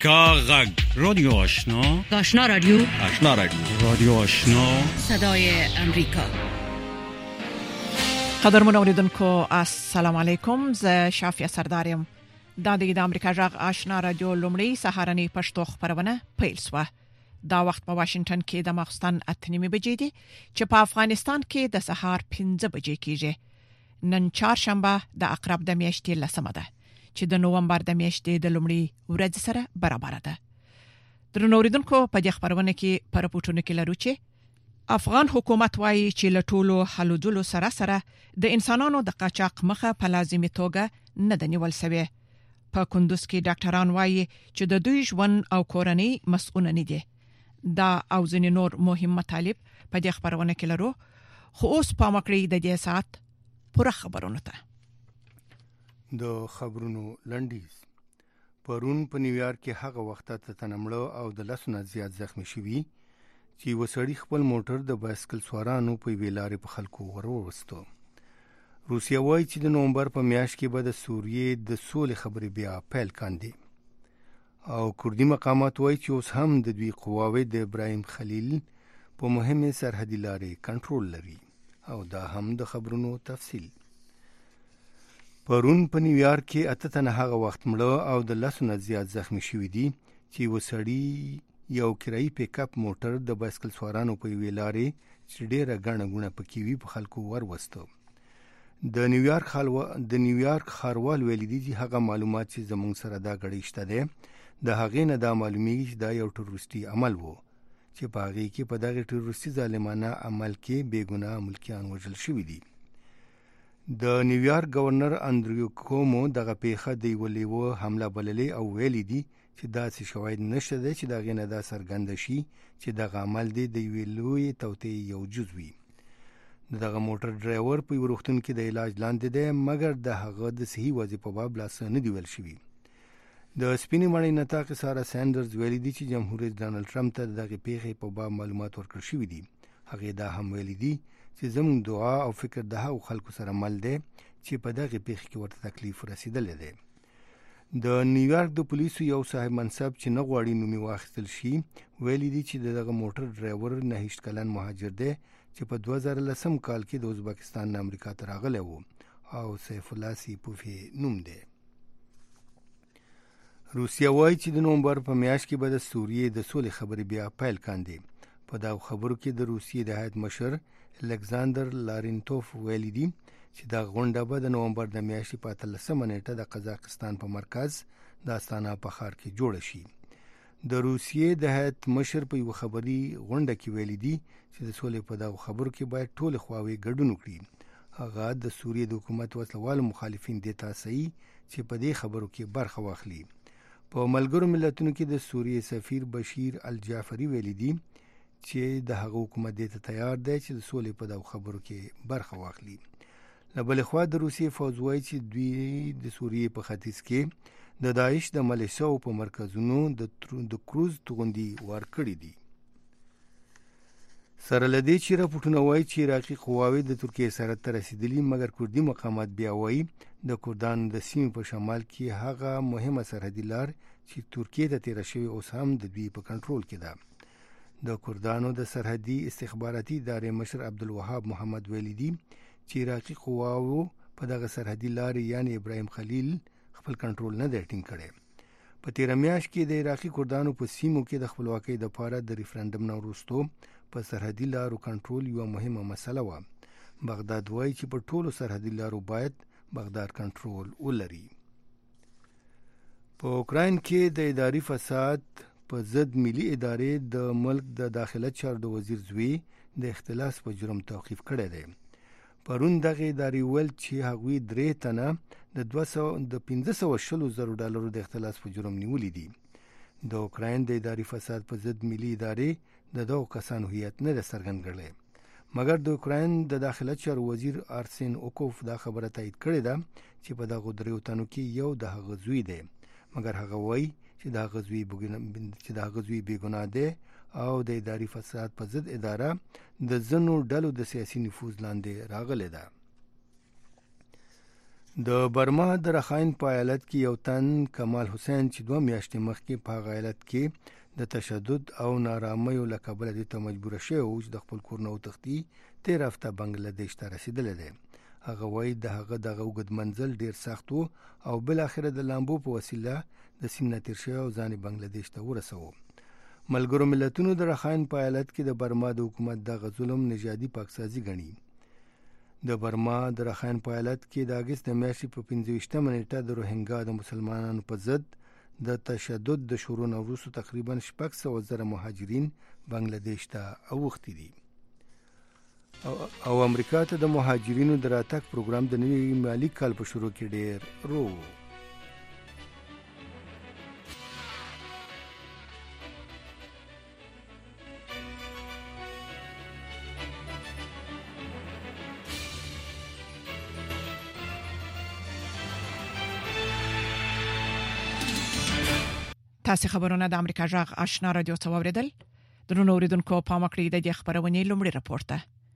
کاغذ رادیو آشنا، آشنا رادیو، آشنا رادیو آشنا، صدای امریکا. قدرمن اوریدونکو السلام علیکم. ز شافیا سردارم. د امریکا جغ آشنا رادیو لومړی سهارنی پښتو خبرونه پیل شوه. دا وخت په واشنگټن کې د ماخستن 8:30 بجې دي چې په افغانستان کې د سهار 5 بجې کېږي. نن چهارشنبه د عقرب د میاشتې لسمه ده چې د نوومبر د میاشتې د لومړۍ ورځ سره برابر ده. درنو اوریدونکو په دې خبرونه کې پر پټونه کې لرو چې افغان حکومت وايي چې له ټولو حلودلو سره د انسانانو د قاچاق مخه په لازمي توګه نه د نیول شوی. په کندوز کې ډاکټران وايي چې د دوی ژوند او کورنۍ مسؤل نه دي. دا او ځینې نور مهم مطالب په دې خبرونه کې لرو، خو اوس په مکړې د دې سات پوره خبرونه ته. د خبرونو لنډیز. پرون په نیویارک کې هغه وخت ته تنمړه او د لسونه زیات زخمی شوی چې وسړی خپل موټر د بایسکل سوارانو په ویلارې په خلکو ورورستو. روسیا وایي چې د نومبر په میاشت کې به د سوریې د سولې خبرې بیا پیل کاندي او کردي مقامات وایي چې اوس هم د دوی قواوې د ابراهیم خلیل په مهمه سرحدي لارې کنټرول لري. او دا هم د خبرونو تفصیل. پرون په نیویارک کې 8 تنه هغه وخت مړه او د لسونه زیات زخمی شوی دي چې وسړی یو کرایي پیک اپ موټر د بایسکل سوارانو په ویلارې چې ډیره غاڼه غونه پکې وی په خلکو وروسته. د نیویارک خاروال ویلي دي چې هغه معلومات چې زموږ سره دا غړي شته ده د هغې نه دا معلومیږي چې دا یو ټروریستي عمل وو چې په هغې کې په دغه ټروریستي ظالمانه عمل کې بېګناه ملکیان وژل شوي دي. د نیویارک گورنر اندریو کومو دغه پیښه د یو لیوه حمله بللې او ویلي دي چې داسې شواهد نشته ده چې دغه نه دا څرګنده شي چې دغه عمل دی د یوې لویې توطئې یو جزء وي. دغه موټر ډرایور په یو روغتون کې د علاج لاندې دی، مګر د هغه د صحي وضعیت په باب لاس نه دی ویل شوی. د سپینې ماڼۍ نطاق سارا ساندرز ویلي دي چې جمهور رئیس ډانلډ ټرمپ ته دغه پیښې په باب معلومات ورکړل شوي دي. هغه دا هم ویلي دي چې زموږ دعا او فکر د هغو خلکو سره مل دی چې په دغه پیښه کې ورته تکلیف رسیدلی دی. د نیویارک د پولیسو یو صاحب منصب چې نه غواړي نومي واخیستل شي ویلي دي چې دغه موټر ډرایور 29 کلن مهاجر دی چې په 2010 کال کې د ازبکستان نه امریکا ته راغلی و او سیف الله سیپوفي نوم دی. روسیا وایي چې د نومبر په میاشت کې به د سوریې د سولې خبرې بیا پیل کاندي. په دا خبرو کې د روسیې د هیات مشر الکساندر لارینتوف ویلي دي چې دا غونډه به د نومبر د میاشتې په 13 نیټه د قزاقستان په مرکز د استانا په ښار کې جوړ شي. د روسیې د هیات مشر په یو خبري غونډه کې ویلي دي چې د سولې په دا خبرو کې باید ټول خواوې ګډون وکړي. هغه د سوریې د حکومت وسلوال مخالفین دي تاسعي چې په دې خبرو کې برخه واخلي. په ملګرو ملتونو کې د سوریې سفیر بشیر الجعفری ویلي دي چې د هغه حکومت دې ته تیار دی چې د سولې په دا خبرو کې برخه واخلي. له بلې خوا د روسیې فوج وایي چې دوی د سوریې په ختیځ کې د داعش د ملیشیاو په مرکزونو د کروز توغندي وار کړی دي. سره لدې چې راپورټونه وایي چې عراقي قواوې د ترکیې سره ته رسیدلي، مګر کردي مقامات بیا وایي د کردانو د سیمې په شمال کې هغه مهمه سرحدي لار چې ترکیې ته تیره شوې اوس هم د دوی په کنټرول کې ده. د کردانو د سرحدي استخباراتي ادارې مشر عبدالوهاب محمد ویلي دي چې عراقي قواو په دغه سرحدي لارې یعنی ابراهیم خلیل خپل کنټرول نه دی ټینګ کړی. په تیره میاشت کې د عراقي کردانو په سیمو کې د خپلواکۍ دپاره د ریفرنډم نه وروسته په سرحدي لارو کنټرول یوه مهمه مسله وه. بغداد وایي چې په ټولو سرحدي لارو باید بغداد کنټرول ولري. په اوکراین کې د اداري فساد په ضد ملي ادارې د ملک د داخله چارو د وزیر زوی د اختلاس په جرم توقیف کړی دی. پرون دغه ادارې ویل چې هغوی 3 تنه د 1500 ډالرو د اختلاس په جرم نیولي دي. د اوکراین د اداري فساد په ضد ملي ادارې د دغو کسانو هویت نه ده څرګند کړی، مګر د اوکراین د داخله چارو وزیر آرسین اوکوف دا خبره تایید کړې ده چې په دغو 3 تنو کې یو د هغه زوی دی، مګر هغه وایي چې د هغه زوی بېګناه دی او د اداري فساد په ضد اداره د ځینو ډلو د سیاسي نفوذ لاندې راغلی ده. د برما د رخاین په ایالت کې یو تن کمال حسین چې 2 میاشتې مخکې په ایالت کې د تشدد او نارامیو له کبله د مجبور شوی او د خپل کور نه وتښتي 13 هفته بنگلاديش ته رسیدلی دی. هغه وایي دغه اوږد منزل ډیر سخت و او بل اخر د لامبو په وسیله د سیم نه تیر شوی او ځان بنگلاديش ته ورسوه. ملګرو ملتونو د رخاین په ایالت کې د برما د حکومت د ظلم نژادي پاکسازي ګڼي. د برما د رخاین په ایالت کې د اگست میاشتې په 25 نیټه د روهینګا د مسلمانانو په ضد د تشدد د شروع وروسته تقریبا 600,000 مهاجرین بنگلاديش ته اوښتي دي. او امریکا ته د مهاجرینو د راتګ پروګرام د نوي مالی کال په شروع کې ډیر رو. تاسو خبرونه د امریکا جغ آشنا رادیو څوریدل درنو اوریدونکو په مکړی د خبرونه لومړی راپورته.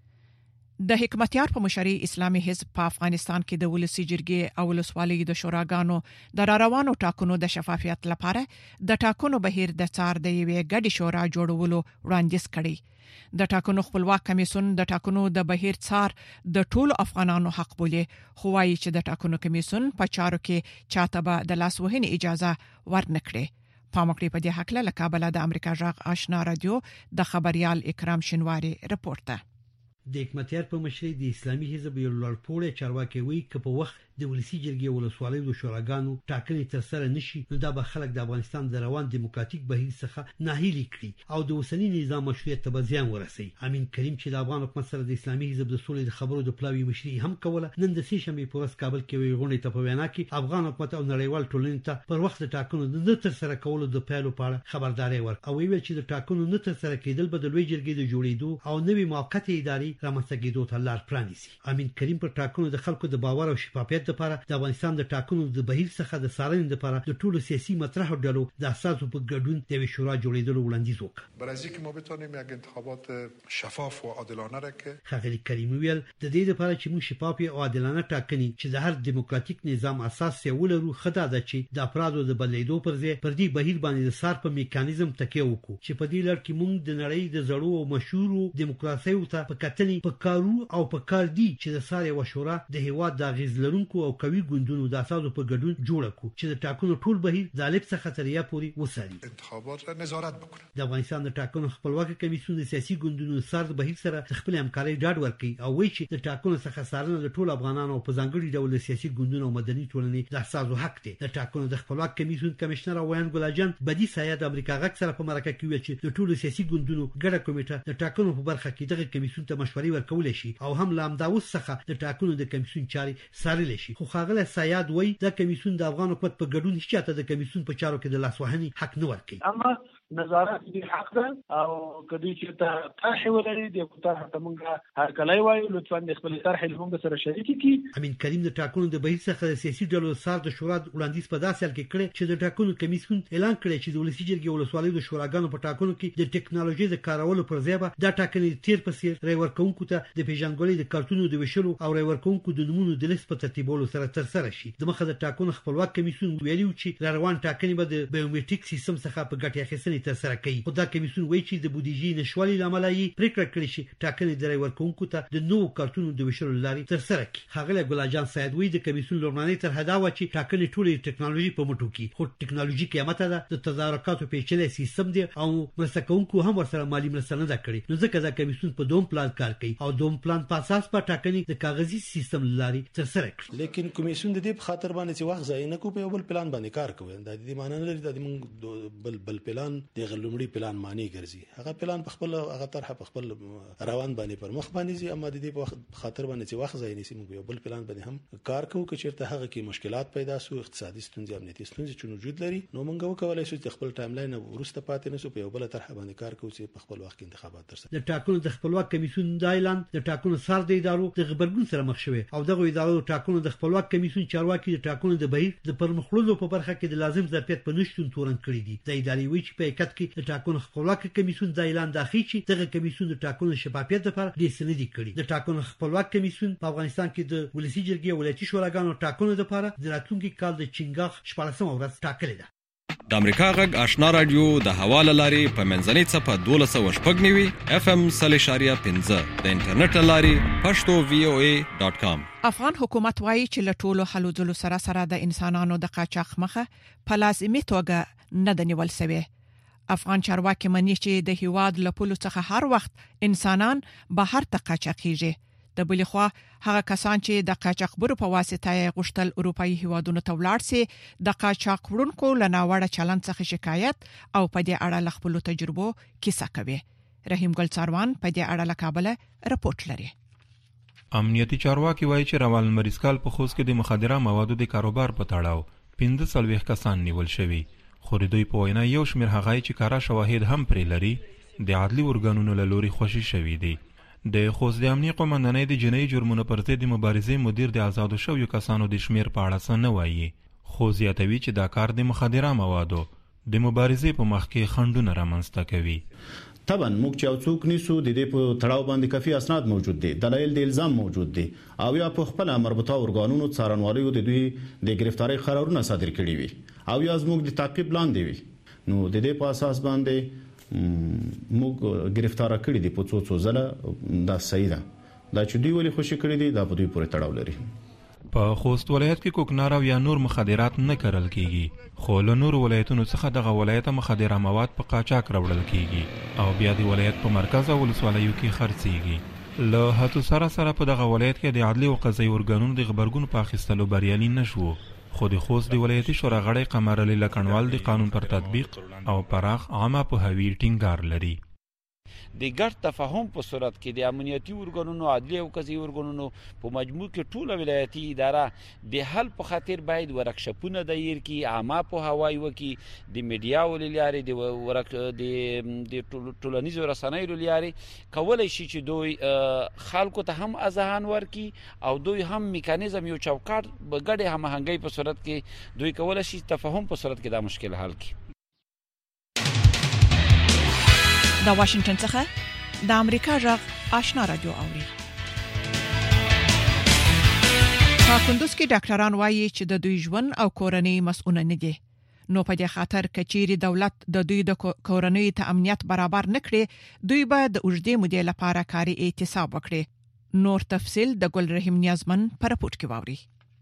د حکمتیار په مشرۍ اسلامي حزب په افغانستان کې د ولسی جرګې او ولسوالۍ د شوراګانو د روانو ټاکنو د شفافیت لپاره د ټاکنو بهیر د څار د یوې ګډي شورا جوړولو وړاندیز کړي. د ټاکنو خپلواک کمیسیون د ټاکنو د بهیر څار د ټولو افغانانو حق بولي، خو وايي چې د ټاکنو کمیسیون په چارو کې چاته به د لاسوهنې اجازه ورنکړي. پامکړی په دې حق له کابل د امریکا جغ آشنا رادیو د خبريال اکرام شنواری رپورټه. د حکمتیار په مشرۍ د اسلامي حزب یو لړپوړی چارواکي وی ک په وخت د ولسی جرګې ولسوالۍ د شوراګانو ټاکنې تر سره نشي نو دا به خلک د افغانستان د روان دیموکراتیک بهیر څخه ناهیلي کړي او د اوسنی نظام مشروعیت ته زیان ورسي. امین کریم چې د افغان حکومت سره د اسلامي حزب د سولې د خبرو د پلاوی مشرۍ هم کوله، نن د سیشنبه په ورځ کابل کې وی غونډه ته په وینا کې افغان حکومت او نړیوال ټولنې ته پر وخت د ټاکنو د تر سره کولو د پیلو په اړه خبرداري ورکړه او ویل چې د ټاکنو نه تر سره کېدل به د لوی جرګې د جوړېدو او نوي موقته ادارې رامنځته کېدو ته لار پرانیسي. امین کریم پر ټاکنو د خلکو د باور او شفافیت لپاره د افغانستان د ټاکنو د بهیر څخه د څارنې لپاره د ټولو سیاسي مطرحو ډلو د اساسو په ګډون د شورا جوړېدلو وړاندیز وکړ. برای اینکه ما بتونیم یک انتخابات شفاف و عادلانه را که خغلی کریم ویل د دې لپاره چې موږ شفاف او عادلانه ټاکنې چې د هر دیموکراتیک نظام اساس یې ولرو، خدای دا چې د افرادو د بدلیدو پر ځای پر دې بهیر باندې د سار په میکانیزم تکیه وکړو چې په دې لړ کې موږ د نړۍ د زړو او مشهورو دیموکراسیو ته په کتنې په کارو او په کار دی چې د سار یو شورا د هیواد د غیز لرونکو او قوي ګوندونو د اساسو په ګډون جوړ کړو چې د ټاکنو ټول بهیر د الف څخه تر یا پورې وساري. انتخابات را نظارت وکړي. د افغانستان د ټاکنو خپلواک کمیسیون د سیاسي ګوندونو سر د بهیر سره خپل همکاري ډاډ ورکړي او وایي چې د ټاکنو څخه څارنه د ټول افغانانو په ځانګړي ډول سیاسي ګوندونو او مدني ټولنې د اساسو حق دی. د ټاکنو د خپلواک کمیسیون کمشنر ویان ګلاجان بدی سایه د امریکا غږ سره په مرکه کې ویل چې د ټولو سیاسي ګوندونو ګډه کمیټه د ټاکنو په برخه کې دغه کمیسیون ته مشورې ورکول شي او هم لامداوس څخه د ټاکنو د کمیسیون چاري سارل شي. خو خاغله سیاد وایي د کمیسیون د افغان حکومت په ګډون هیڅ چاته د کمیسیون په چارو کې د لاسوهنې حق نه ورکړي. اما نظارت دې حق ده او کدی چې ته طرح ولري د طرح ته مونږه هر کله وایو لطفا د خپل طرح له مونږ سره شریک کړي. امین کریم د ټاکنو د بهیر څخه د سیاسي ډلو سر د شورا وړاندیز په داسې حال کې کړی چې د ټاکنو کمیسیون اعلان کړی چې د ولسی جرګې ولسوالۍ د شوراګانو په ټاکنو کې د ټکنالوژي د کارولو پر ځای به د ټاکنې تیر په سیر ری ورکونکو ته د پیژنګړۍ د کارتونو د وشلو او ری ورکونکو د نمونه د لیست په ترتیبولو سره تر سره شي. د مخه د ټاکنو خپلواک کمیسیون ویلي چې روان ټاکنې به د بایومټریک سیستم څخه په ګټه اخیستنې تر سره کوي. دا کمیسیون وایي چې د بودیجې نشوالي لامل یې پریکړه کړې چې ټاکنې د ورکوونکو ته د نوو کارتونو د وشلو لارې تر سره کړي. هغه ګلاجان سید وایي د کمیسیون لومړنۍ طرحه دا و چې ټاکنې ټولې ټکنالوژي په مټو کې، خو ټکنالوژي قیمت ده د تدارکاتو پیچلې سیستم دی او مرسته کوونکو هم ورسره مالی مرسته نه کړي. نو ځکه دا کمیسیون په دوم پلان کار کوي او دوم پلان په اساس په ټاکنې د کاغذي سیستم لارې تر سره کړي. لیکن کمیسیون د دې په خاطر باندې چې وخت ضایع نه کوي په بل پلان باندې کار کوي. دا د دې معنی نه لري د موږ بل پلان د غلمړي پلان معنی ګرځي. هغه پلان په خپل هغه طرح په خپل روان باندې پر مخ باندې زی اما د دې په خاطر باندې چې وخت ځای نسی موږ یو بل پلان باندې هم کار کوو چې چیرته هغه کې مشکلات پیدا سو، اقتصادي ستونزې، امنیتي ستونزې چې وجود لري، نو موږ وکولای شو چې خپل ټایم لاین ورسته پاتې نشو په یو بل طرح باندې کار کوو چې په خپل وخت کې انتخابات ترسره. د ټاکنو د خپلواک کمیسیون د اعلان د ټاکنو سر د ادارو د خبرګون سره مخ شوه او دغه ادارو ټاکنو د خپلواک کمیسیون چارواکي د ټاکنو د بهیر د پرمخلولو په برخه کې د لازم ظرفیت په نشټون تورن کړی دي. د ادارې وی چې په حقیقت کې د ټاکنو خپلواک کمیسیون د اعلان داخلي چې دغه کمیسیون د ټاکنو شفافیت لپاره د سندې کړي. د ټاکنو خپلواک کمیسیون په افغانستان کې د ولسی جرګې ولایتي شوراګانو ټاکنو لپاره د راتلونکي کال د چنګاښ 14 ورځ ټاکلې ده. د امریکا غږ آشنا رادیو د حواله لاري په منځنۍ صفه 1290 FM 3.15 د انټرنیټ لاري pashto.voa.com. افغان حکومت وایي چې له ټولو حلو ځلو سره د انسانانو د قاچاق مخه په لازمي توګه نه د نیول شوی. افغان چارواکي مني چې د هیواد له پولو څخه هر وخت انسانان بهر ته قاچاقيږي. د بل خوا هغه کسان چې د قاچاقبرو په واسطه غشتل اروپאי هیوادونو ته ولاړ سي د قاچاق وړونکو لناوړه چلند څخه شکایت او په دې اړه خپل تجربو کیسه کوي. رحیم ګل څاروان په دې اړه له کابل رپورټ لري. امنیتي چارواکي وایي چې روان مریسکال په خوست کې د مخدره موادو د کاروبار په تړاو 15 کسان نیول شوي. خو دوی په وینا یو شمېر هغه چې کارا شواهد هم پرې لري د عدلي ورګانونو له لوري خوشي شوي دي. د خوست د امنیتي قومندانۍ د جنایي جرمونو پر ضد د مبارزې مدیر د آزادو شویو کسانو د شمیر په اړه څه نه وایي. خو زیاتوي چې دا کار د مخدره موادو د مبارزې په مخ کې خنډونه رامنځته کوي. طبعا موږ چې څوک نیسو د دې په تړاو باندې کافي اسناد موجود دي، دلایل د الزام موجود دي او یا په خپل مربوطه ارګانونو څارنوالو د دوی د گرفتاری قرارونه صادر کړي وي او یا زموږ د تعقیب لاندې وي. نو د دې په اساس باندې موږ گرفتار کړی دي په څو ځله. دا صحیح ده. دا چې دوی ولې خوشی کړی دي دا په دوی پورې تړاو لري. په خوست ولایت کې کوکنار او یا نور مخدرات نه کرل کیږي، خو له نور ولایتونو څخه دغه ولایت مخدره مواد په قاچاق راوړل کیږي او بیا د ولایت په مرکز او ولسوالیو کې خرڅيږي. له هڅو سره په دغه ولایت کې د عدلي او قضایي ارګانونو د خبرګون په اخیستلو بریالي نشو. خو د خوست د ولایتي شورا غړی قمر علي لکنوال د قانون پر تطبیق او پراخ عامه په هوی ټینګار لري. د ګډ تفاهم په صورت کې د امنیتي ارګانونو، عدلي او قضایي ارګانونو په مجموع کې ټول ولایتي اداره د حل په خاطر باید ورکشپونه دایر کی، عامه په هوای وکي، د میډیا ولې د ټولنیزو رسنیو لري کولای شي چې دوی خلکو ته هم اذهان ورکي او دوی هم میکانیزم یو چوکاټ په ګډه هماهنګي په صورت کې دوی کولای شي تفاهم په صورت کې دا مشکل حل کړي. د واشنگټن څخه د امریکا غږ آشنا رادیو اوري. په کندوز کې ډاکټران وایي چې د دوی ژوند او کورنۍ مسؤل نه دي. نو په دې خاطر کچيري دولت د دوی د کورنۍ ته امنیت برابر نکړي، دوی به د اوږدې مودې لپاره کاري احتساب وکړي. نور تفصيل د ګل رحیم نیازمن پر رپورت کې واوري.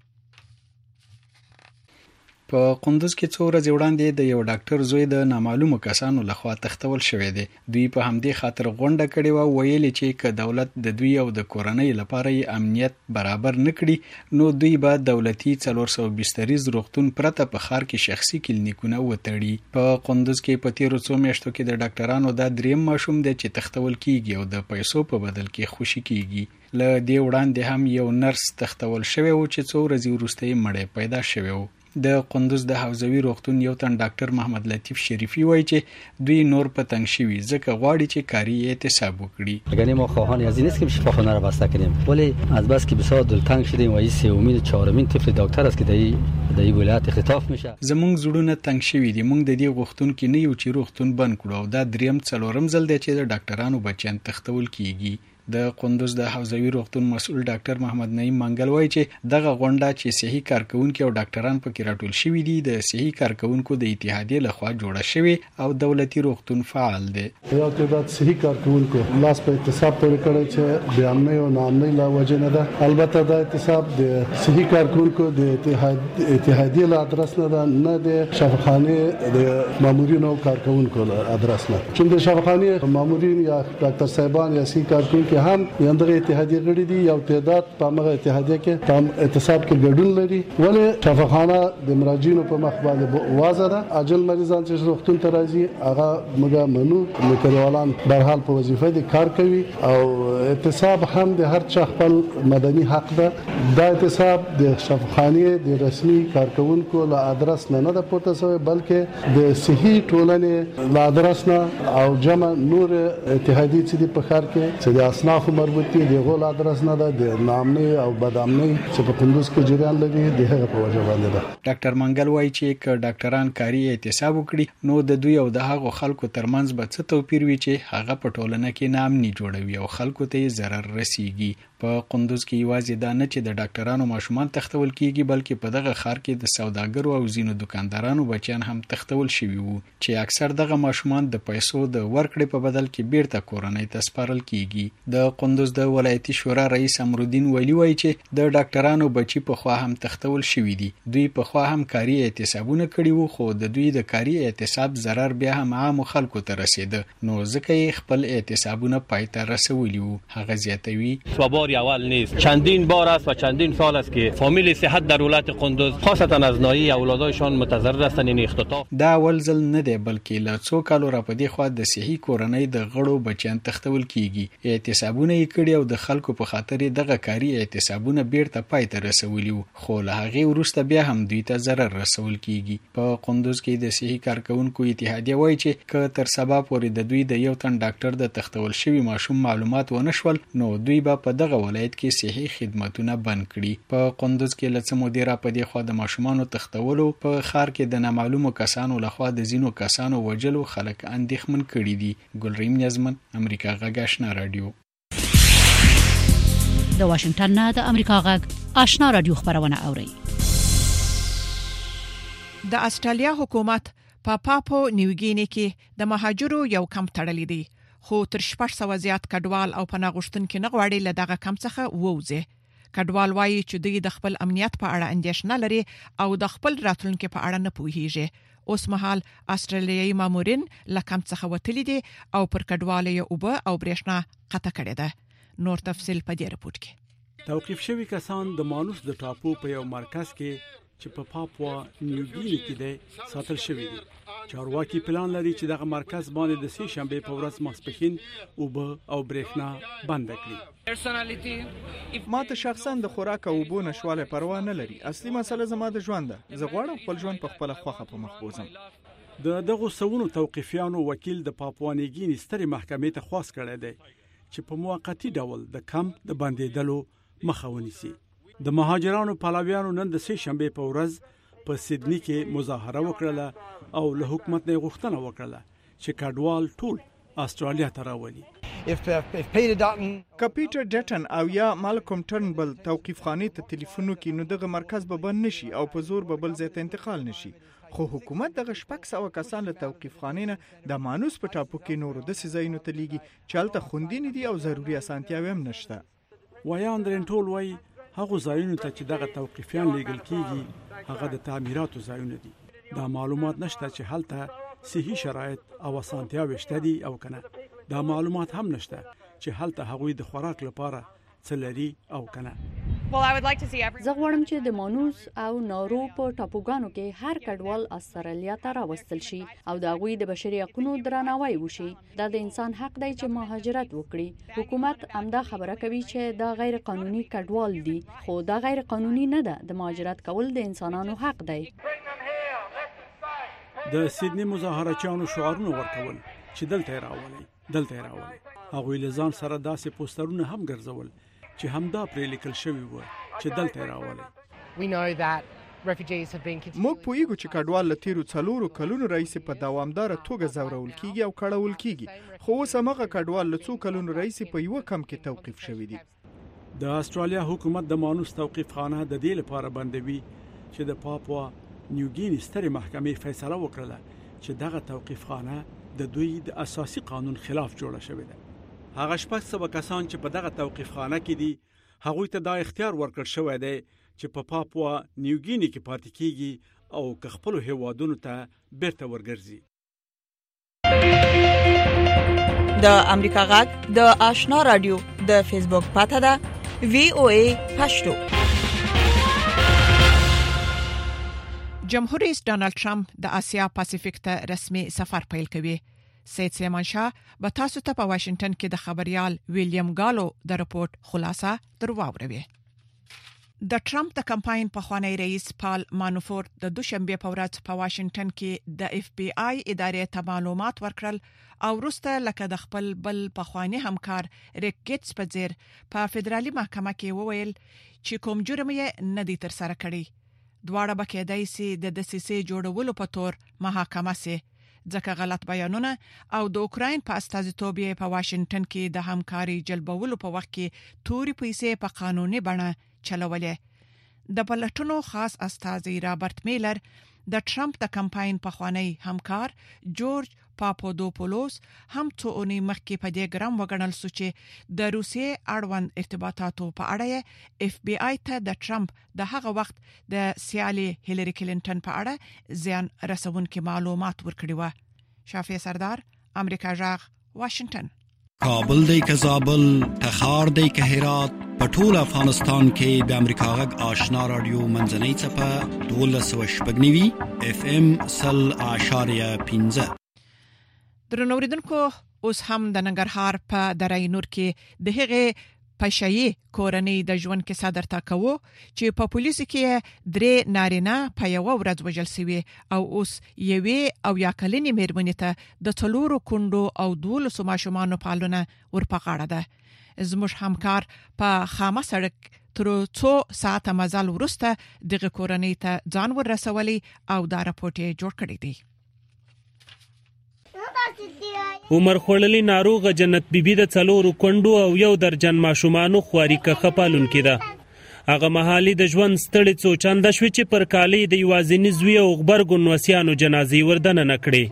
په قندوز کې څو ورځې وړاندې د یو ډاکټر زوی د نامعلومو کسانو لخوا تختول شوې دي. دوی په همدې خاطر غونډه کړې و ویلي چې ک دولت د دوی او د کورنۍ لپاره امنیت برابر نکړي نو دوی به دولتي 420 روغتون پرته په خار کې شخصي کلینیکونه وتړي. په قندوز کې په تیرو څو میاشتو کې د ډاکټرانو د دریم ماشوم دی چې تختول کیږي او د پیسو په بدل کې خوشي کیږي. ل دې وړاندې هم یو نرس تختول شوی و چې څو ورځې وروسته مړی پیدا شوی و. د قندوز د حوزوي روغتون یو تن ډاکټر محمد لطیف شریفی وایي چې دوی نور په تنگ شوي ځکه غواړي چې کاری احتساب وکړي. یعنی ما خواهان از این است که شفاخانه را بسته کنیم، ولی از بس که بسیار دلتنگ شدیم و این سومین چهارمین طفل دکتر است که در این ولایت اختطاف میشه. زمونږ زړونه تنگ شوي دي. مونږ د دې غوښتون کې نه یو چې روغتون بند کړو او دا دریم څلورم ځل دی چې د ډاکټرانو بچیان تختول کیږي. د قندوز د حوزوي روغتون مسؤل ډاکټر محمد نعیم منګل وایي چې دغه غونډه چې صحي کارکونکو او ډاکټران پکې راټول شوي دي د صحي کارکونکو د اتحادیې لخوا جوړه شوی او دولتي روغتون فعال دی. یو تعداد صحي کارکونکو لاس په احتساب پورې کړی چې بیان او نام نه لا وجه نه ده. البته دا احتساب د صحي کارکونکو د اتحادیې له ادرس نه ده، نه د شفاخانه د مامورینو او کارکونکو له ادرس نه. چې د شفاخانه مامورین یا ډاکټر صاحبان یا صحي کارکونکو هم یندغه اتحادیه غړي دي. یو تعداد په هغه اتحادیه کې تام احتساب کې ګډون لري، ولې شفاخانه د مراجعینو په مخ باندې واضح ده. اجل مریضان چې روغتون ته راځي هغه موږ منو، نوکریوالان به حال په وظیفه دي کار کوي او احتساب هم د هر چا خپل مدني حق ده. دا احتساب د شفاخانه د رسمي کارکونکو له ادرس نه ده پورته شوی، بلکې د صحي ټولنې له ادرس نه او جمع نور اتحادیې چې په کار کې چې اصناف مربوط دي د غول ادرس نه د نامني او بدامني چې په کندوز کې جریان لري د هغه په وجه باندې ده. ډاکټر منګل وایي چې ک ډاکټران کاري احتساب وکړي نو د دوی او د هغو خلکو ترمنځ به څه توپیر وي چې هغه په ټولنه کې نامني جوړوي او خلکو ته ضرر رسیږي. په قندوز کې یوازې دا نه چې د ډاکټرانو ماشومان تختول کیږي بلکې په دغه ښار کې د سوداګرو او ځینو دکاندارانو بچیان هم تختول شوي وو چې اکثر دغه ماشومان د پیسو د ورکړې په بدل کې بیرته کورنۍ ته سپارل کیږي. د قندوز د ولایتي شورا رئیس امرالدین ولی وایي چې د ډاکټرانو بچي په خوا هم تختول شوي دي. دوی په خوا هم کاري احتسابونه کړي وو خو د دوی د کاري احتساب ضرر بیا هم عام خلکو ته رسیده نو ځکه یې خپل احتسابونه پای ته رسولي وو. هغه زیاتوي اول نیست، چندین بار است و چندین سال است که فامیل صحت در ولایت قندوز خاصتا از ناحیه اولادایشان متضرر هستند. این اختطاف دا اول ځل نه دی بلکې له څو کالو را پدې خوا د صحي کورنۍ د غړو بچیان تختول کیږي. احتسابونه یې کړي او د خلکو په خاطر دغه کاري احتسابونه بیرته پای ته رسولي خو له هغه وروسته بیا هم دوی ته ضرر رسول کیږي. په قندوز کې د صحي کارکونکو اتحادیه وایي چې که تر سبا پورې د دوی د یو تن ډاکټر د تختول شوی ماشوم معلومات ونشول نو دوی به په دغه ولایت کې صحي خدماتونه بند کړي. په قندوز کې لڅ مدیره په دې خوا د ماشومانو تختولو په ښار کې د نامعلومو کسانو لخوا د زینو کسانو وجلو خلک اندېښمن کړي دي. ګلریم نیازمن، امریکا غږ آشنا رادیو. د واشنگټن نه د امریکا غږ آشنا رادیو خبرونه اوري. د استرالیا حکومت په پاپو نیوګینی کې د مهاجرو یو کمپ تړلی دی خو تر 600 زیات کډوال او پناه غوښتونکو نه غواړي له دغه کم څخه ووځي. کډوال وایي چې دوی د خپل امنیت په اړه اندېښنه لري او د خپل راتلونکو په اړه نه پوهیږي. اوس مهال استرالیایي مامورین له کم څخه وتلي دي او پر کډوالو یې اوبه او برېښنا قطع کړې ده. نور تفصیل په دې رپورت کې. توقيف شوی کسان د مانوس د ټاپو په یو مرکز کې چې په پاپوا نیوګینی کې دی ساتل شوی دي. چارواکي پلان لري چې دغه مرکز باندې د سې شنبه په ورځ ماسپښین اوبه او برېښنا بند کړي. ما ته شخصا د خوراک او اوبو نشواله پروا نه لري. اصلي مسله زما د ژوند ده. زه غواړم خپل ژوند په خپل خوخه په مخ بوزم. د دغه سونو توقيفيانو وکیل د پاپوا نیوګینی سترې محکمې ته خواست کړی دی چې په موقتی ډول د کمپ د بندیدلو مخه ونیسي. د مهاجرانو پلاویانو نن د سې شنبه په ورځ په سیدنی کې مظاهره وکړه او له حکومت نه غوښتنه وکړه چې کډوال ټول استرالیا ته راولي. کپیټر ډټن او یا مالکوم ټرنبل توقيف خانه ته ټلیفون وکړي نو دغه مرکز به بند نشي او په زور به بل ځای ته انتقال نشي. خو حکومت دغه 600 کسان له توقيف خانه نه د مانوس په ټاپو کې نور د سيزاینو ته لیږي چې هلته خوندې دي او ضروري اسانتیاوي هم نشته. وایان درنټول وای هغه ځایونو ته چې دغه توقيفيان لیږل کیږي هغه د تعمیراتو ځایونه دي. دا معلومات نشته چې هلته صحي شرایط او اسانتیاوي شته دي او کنه. دا معلومات هم نشته چې هلته هغوی د خوراک لپاره څه لري او کنه. زه غواړم چې د مانوس او نارو په ټاپوګانو کې هر کډوال استرالیا ته راوستل شي او د هغوی د بشري حقوقو درناوی وشي. دا د انسان حق دی چې مهاجرت وکړي. حکومت همدا خبره کوي چې دا غیر قانوني کډوال دي خو دا غیر قانوني نه ده. د مهاجرت کول د انسانانو حق دی. د سیدنی مظاهرچیانو شعارونه ورکول چې دلته راولي. هغوی له ځان سره داسې پوسټرونه هم ګرځول چې همدا پرې لیکل شوی و چې دلته راولي. موږ پوهیږو چې کډوال له تیرو 4 کلونو رئیس په دوامدار توګه زورول کیږي او کړهول کیږي. خو اوس هغه کډوال له 2 کلونو رئیس په یو کم کې توقيف شوی دي. د استرالیا حکومت د مانوس توقيف خانه د دې لپاره بندوي چې د پاپوا نیوګینی سترې محکمې فیصله وکړه چې دغه توقيف خانه د دوی د اساسي قانون خلاف جوړه شوې ده. هغه 600 کسان چې په دغه توقيف خانه کې دي هغوی ته دا اختیار ورکړ شوی دی چې په پاپوا نیوګینی کې پاتې کیږي او که خپل هیوادونو ته بیرته ورګرځي. د امریکا غږ د آشنا رادیو د فیسبوک پاڼه ده VOA پښتو. جمهور رئیس ډانلډ ټرمپ د آسیا پاسفیک ته رسمي سفر پیل کوي. سید سلیمان شاه به تاسو ته په واشنگټن کې د خبريال ویلیام ګالو د رپورت خلاصه درواوروي. د ټرمپ د کمپاین په خوانی رئیس پال مانوفورت د دوشنبه په ورځ په واشنگټن کې د اف بی آی ادارې ته معلومات ورکړل او وروسته لکه د خپل بل په خوانی همکار ریک ګیټس په ځیر په فدرالي محکمه کې وویل چې کوم جرم یې نه دی تر سره کړی دواړه به کېدای شي د دسیسې جوړولو په تور محاکمه سي ځکه غلط بیانونه او د اوکراین په استازیتوب یې په واشنگټن کې د همکاري جلبولو په وخت کې توري پیسې په قانوني بڼه چلولې د پلټنو خاص استازي رابرټ میلر د ټرمپ د کمپاین په خوانی همکار جورج پاپودوپولوس هم څونی مخکې په دې ګرام وګڼل سو چې د روسیې اړوند ارتباطاتو په اړه اف بی آی ته د ټرمپ د هغه وخت د سیالي هیلری کلینټن په اړه زیان رسونکي معلومات ورکړي و شافعي سردار امریکا جاغ واشنگټن کابل دی که زابل تخار دی که هرات په ټول افغانستان کې د امریکا غږ آشنا رادیو منځنۍ څپه 1290 اف ام 0.15 درنوریدونکو اوس هم د ننګرهار په درای نور کې د هغه پښایي کورنۍ د ژوند کې صدر تا کوو چې په پولیسو کې درې نارینه په یو ورځ وژل شوی او اوس یوې او یا کلنې مېرمنې ته د څلورو کندو او 12 ماشومانو پالونه ورپغاړه ده زموږ همکار په خامه سړک تر 2 ساعته مزل ورسته دغه کورنۍ ته ځان ورسولي او دا راپورټ جوړ کړی دی عمر خړللی ناروغ جنت بیبي د څلورو کندو او یو درجن ماشومانو خواري کخپالون کړه هغه محالي د ژوند ستړي څو چنده شوي چې پر کالي د یوازینی زوی او غبرګون وسیانو جنازي وردن نکړي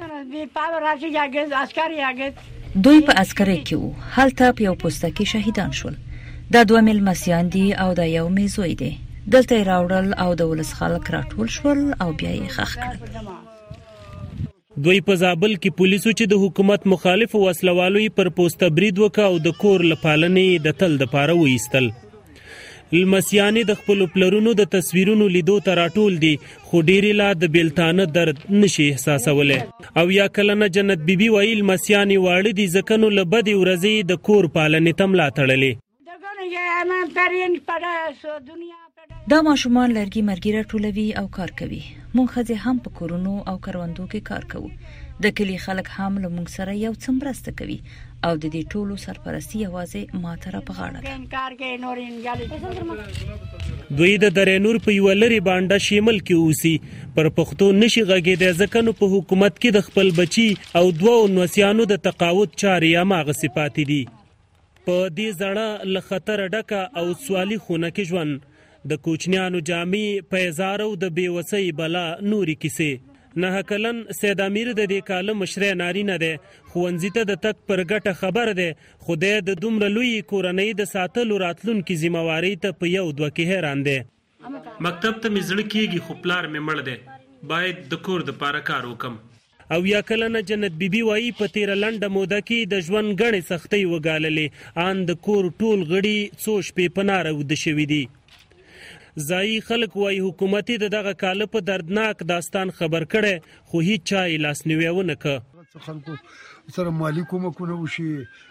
دوی په عسکري کې وو هلته په یو پوسټه کې شهیدان شول دا دوه ملمسیان دي او دا یو میزوی دی دلته راوړل او د ولس خلک راټول شول او بیا یې خخ کړل دوی په زابل کې پولیسو چې د حکومت مخالف وسلوالو پر پوسټه برید وکاو او د کور لپالنې د تل د پاره وېستل المسیانې د خپل پلرونو د تصویرونو لیدو ته راټول دي خو ډېری لا د بیلتانه درد نشي احساسولې او یا کلنه جنت بیبي وایي المسیانې واړه دي ځکه نو لبدي ورځي د کور پالنې تملا تړلې دا ماشومان لرګي مرګي راټولوي او کار کوي مونږ خځې هم په کورونو او کروندو کې کار کوو د کلی خلک هم له مونږ سره یو څه مرسته کوي او د دې ټولو سرپرستی یوازې ماته په غاړه ده دوی د درینور په یو لري باندې شیمل کې اوسي پر پښتو نشي غږیدي ځکه نو په حکومت کې د خپل بچي او دوه نوسیانو د تقاعد چاري اماغه صفات دي په دې زړه له خطر ډکه او سوالي خونه کې ژوند د کوچنیانو جامي پیزارو د بیوسۍ بلا نوري کیسه نه کلن سید امیر د دې کال مشره ناری نه ده خوونځي ته د تک پر ګټه خبر ده خوده د دومره لوی کورنۍ د ساتلو راتلونکو ذمہواری ته په یو دوه کې حیران ده مکتب ته مزړه کیږي خو پلار مې مړ ده باید د کور د پاره کار وکم او یا کلنه جنت بیبي وایي په تیر لنډه موده کې د ژوند غړي سختي وګاللې ان د کور ټول غړي څو شپې پناره ود شوې دي ځای خلک وای حکومتي دغه کال په دردناک داستان خبر کړي خو هیڅ چا لاس نیوونه ک خلکو سره مالی کومکونه وشي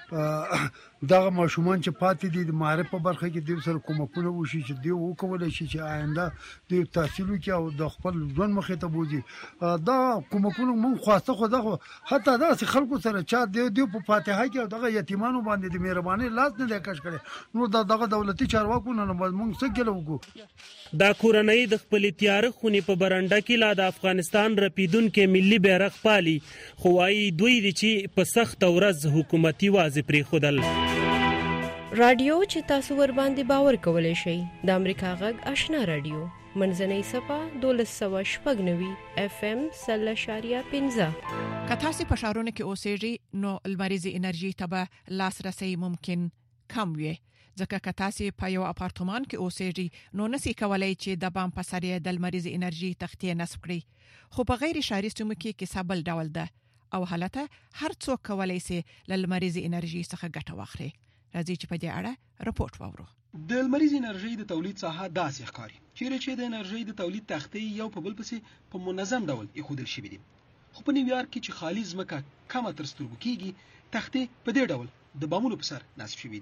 دغه ماشومان چې پاتې دي د معرفت په برخه کې د سره کومکونه وشي چې دی وکولای شي چې آینده د تحصیل کې او د خپل ژوند مخې ته بوزي دا کومکونه مونږ خواسته خو دغه حتی دا خلکو سره چا دی په فاتحه کې دغه یتیمانو باندې د مهرباني لاس نه لیکش کړي نو دغه دولتي چارواکو نه مونږ څه کېلو وکړو دا کورنۍ د خپل تیار خونی په برنده کې لا د افغانستان رپیدون کې ملي بیرغ پالي خو وايي دوی دي چې په سخت ورځ حکومتي واځي پری خودل رادیو چې تاسو ور باندې باور کولای شئ د امریکا غږ آشنا رادیو منځنۍ صفه 1290 اف ام 0.15 کته سي په شهرونو کې اوسېږي نو المریزي انرژي ته لاسرسي ممکن کم وي ځکه کته سي په یو اپارتمان کې اوسېږي نو نسي کولای چې د بام په سر د المریزي انرژي تختې نصب کړي خو په غیر شهري سیمو کې سبل ډول ده او حالته هر څوک کولای سي د المریزي انرژي څخه ګټه واخلي راځي چې په دې اړه راپورټ واورو د المریزي انرژي د تولید ساحه داسې ښکاري چې د انرژي د تولید تختې یو په بل پسې په منظم ډول ایښودل شوې دي خو په نیویارک کې چې خالي ځمکه کمه تر سترګو کېږي تختې په دې ډول د بامونو په سر نصب شوې دي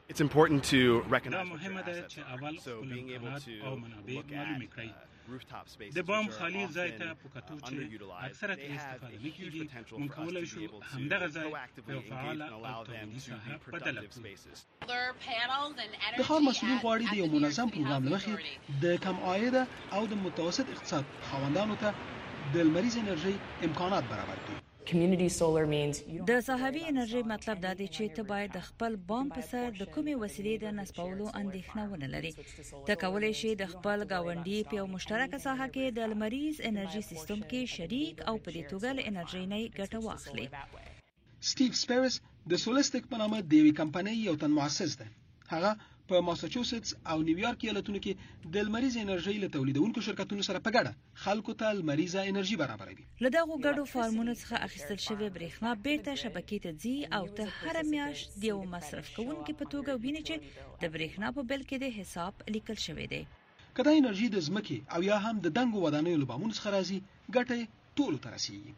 It's important to recognize دا مهمه ده چې اول خپل امکانات او منابع معلوم کړئ. د بام خالی ځای ته په کتو چې اکثره ترې استفاده نه کیږي، موږ کولی شو همدغه ځای په یو فعاله او تولیدي ساحه بدله کړو. د ښار مسؤلین غواړي د یو منظم پروګرام له مخې د کم عاید او د متوسط اقتصاد خاوندانو ته د لمریز انرژي امکانات برابر کړي. د صحابي انرژي مطلب دا دی چې ته باید د خپل بام په سر د کومې وسیلې د نصبولو اندېښنه ونه لري. ته کولی شې د خپل گاونډي په یو مشترکه ساحه کې د لمریز انرژي سیستم کې شریک او په دې توګه له انرژي نه ګټه واخلي. سټیو سپیرس د سولستیک په نامه د یوې کمپنۍ یو تن مؤسس دی. هغه په ماساچوسټس او نیویارک ایالتونو کې د لمریز انرژي له تولیدونکو شرکتونو سره په ګډه خلکو ته لمریزه انرژي برابروي. له دغو ګډو فارمونو څخه اخیستل شوی برېښنا بیرته شبکې ته ځي او ته هر میاشت د یو مصرف کوونکي په توګه ویني چې د برېښنا په بل کې د حساب لیکل شوی دی. کله انرژي د ځمکې او یا هم د دنګو ودانیو له بامونو څخه راځي، ګټه ټولو ته رسیږي.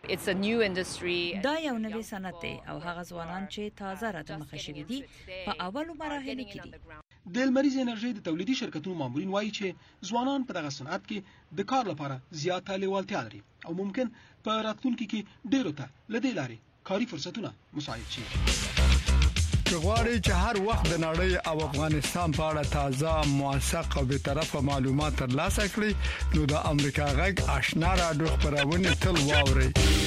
دا یو نوی صنعت دی او هغه ځوانان چې تازه راټومخه شوي دي په اولو مراحلو کې دي. د لمریز انرژي د تولیدي شرکتونو مامورین وایي چې ځوانان په دغه صنعت کې د کار لپاره زیاته لیوالتیا لري او ممکن په راتلونکي کې ډیرو ته له دې لارې کاري فرصتونه مساعد شي. که غواړئ چې هر وخت د نړۍ او افغانستان په اړه تازه، موثق او بی‌طرفه معلومات ترلاسه کړئ، نو د امریکا غږ آشنا رادیو خبرونه تل واورئ.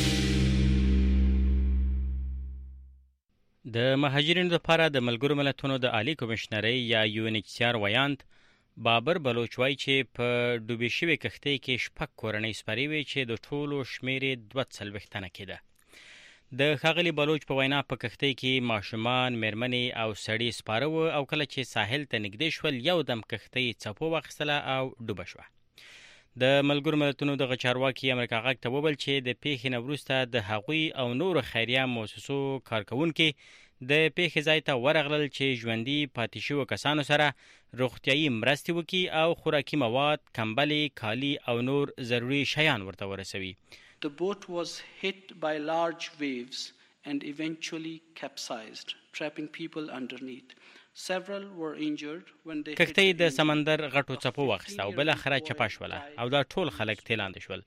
د مهاجرینو لپاره د ملګرو ملتونو د عالی کمشنرۍ یا UNHCR ویاند بابر بلوچ وایي چې په ډوبې شوې کښتۍ کې 6 کورنۍ سپارې وي چې د ټولو شمیر 240 تنه کېده. د ښاغلي بلوچ په وینا په کښتۍ کې ماشومان، میرمنې او سړي سپاره وو او کله چې ساحل ته نږدې شول یو دم کښتۍ څپو واخیستله او ډوبه شوه. د ملګرو ملتونو دغه چارواکي امریکا غږ ته وویل چې د پیښې نه وروسته د هغوی او نورو خیریه مؤسسو کارکوونکي د پیښې ځای ته ورغلل چې ژوندي پاتې شوو کسانو سره روغتیایي مرستې وکړي او خوراکي مواد، کمبلې، کالي او نور ضروري شیان ورته ورسوي. The boat was hit by large waves and eventually capsized, trapping people underneath. Several were injured when they کښتۍ د سمندر غټو څپو واخیسته او بل اخره چپه شوله او دا ټول خلک تیلاندې شول.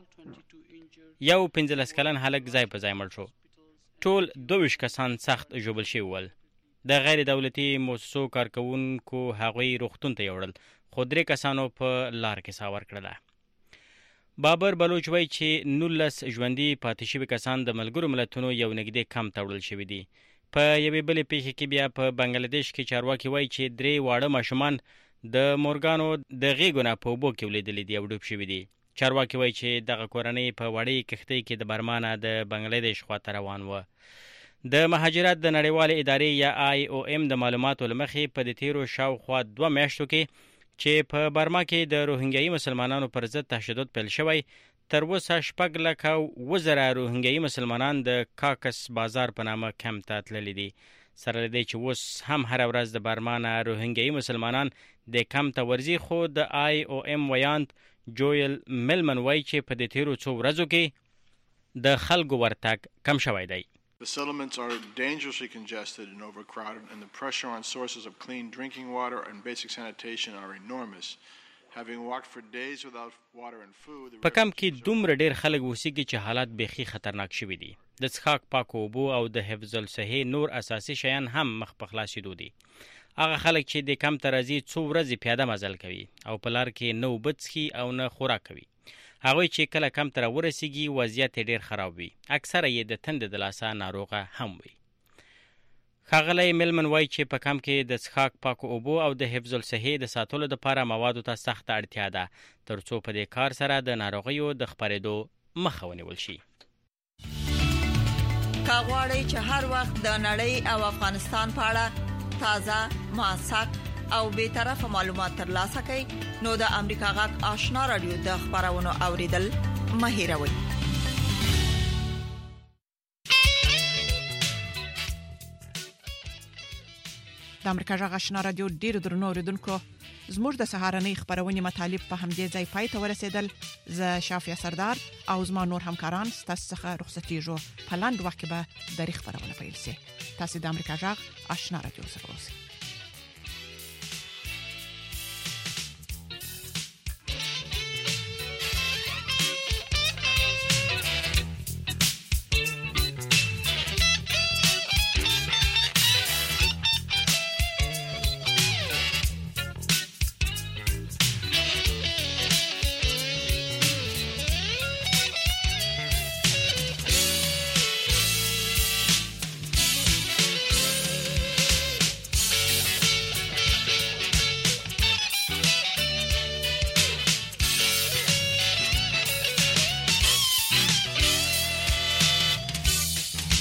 یو 15 کلن هلک ځای په ځای مړ شو. ټول 22 کسان سخت ژوبل شوي ول. د غیر دولتي مؤسسو کارکوونکو هغوی روغتون ته یوړل، خو 3 کسانو په لار کې ساه ورکړله. بابر بلوچ وایي چې 19 ژوندي پاتې شوي کسان د ملګرو ملتونو یو نږدې کمپ ته وړل شوي دي. په یوې بلې پیښې کې بیا په بنګلادیش کې چارواکي وایي چې 3 واړه ماشومان د مورګانو د غېږو نه په اوبو کې ولیدلي دي او ډوب شوي دي. چارواکي وایي چې دغه کورنۍ په وړې کښتۍ کې د برما د بنګلادیش خواته روان وه. د مهاجرت د نړیوالې ادارې یا IOM د معلوماتو له مخې په د تیرو شاوخوا 2 میاشتو کې چې په برما کې د روهنګیایي مسلمانانو پر ضد تشدد پیل شوی، تر اوسه 6,000 روهنګیایي مسلمانان د کاکس بازار په نامه کمپ ته تللي دي. سره له دې چې اوس هم هره ورځ د برما نه روهنګیایي مسلمانان د کمپ ته ورځي، خو د IOM ویاند جویل میلمن وایي چې په د تیرو څو ورځو کې د خلکو ورتګ کم شوی دی. The settlements are dangerously congested and overcrowded, and the pressure on sources of clean drinking water and basic sanitation are enormous. Having walked for days without water and food, په کمپ کې دومره ډیر خلک اوسېږي چې حالات بیخي خطرناک شوي دي. د څښاک پاکو اوبو او د حفظ الصحې نور اساسي شیان هم مخ په خلاصېدو دي. هغه خلک چې د کمپ ته راځي څو ورځې پیاده مزل کوي او په لار کې نه اوبه څښي او نه خوراک کوي. هغوی چې کله کمپ ته راورسیږي وضعیت یې ډېر خراب وي، اکثره یې د تندې د لاسه ناروغه هم وي. ښاغلی میلمن وایي چې په کمپ کې د څښاک پاکو اوبو او د حفظ الصحې د ساتلو دپاره موادو ته سخته اړتیا ده، تر څو په دې کار سره د ناروغیو د خپرېدو مخه ونیول شي. که غواړئ چې هر وخت د نړۍ او افغانستان په اړه تازه، موثق او بی‌طرفه معلومات ترلاسه کړئ، نو د امریکا غږ آشنا رادیو د خبرونو اوریدل مه هېروئ. د امریکا غږ آشنا رادیو ډیرو درنو اوریدونکو زموږ د سهارنۍ خبرونه مطالب په همدې ځای پای ته ورسېدل. ز شافیا سردار او زما نور همکاران ستاسو څخه رخصتیږو. په لاندې وخت کې به د خبرونه پیل شي. تاسو د امریکا جغ آشنا رادیو سره اوسئ.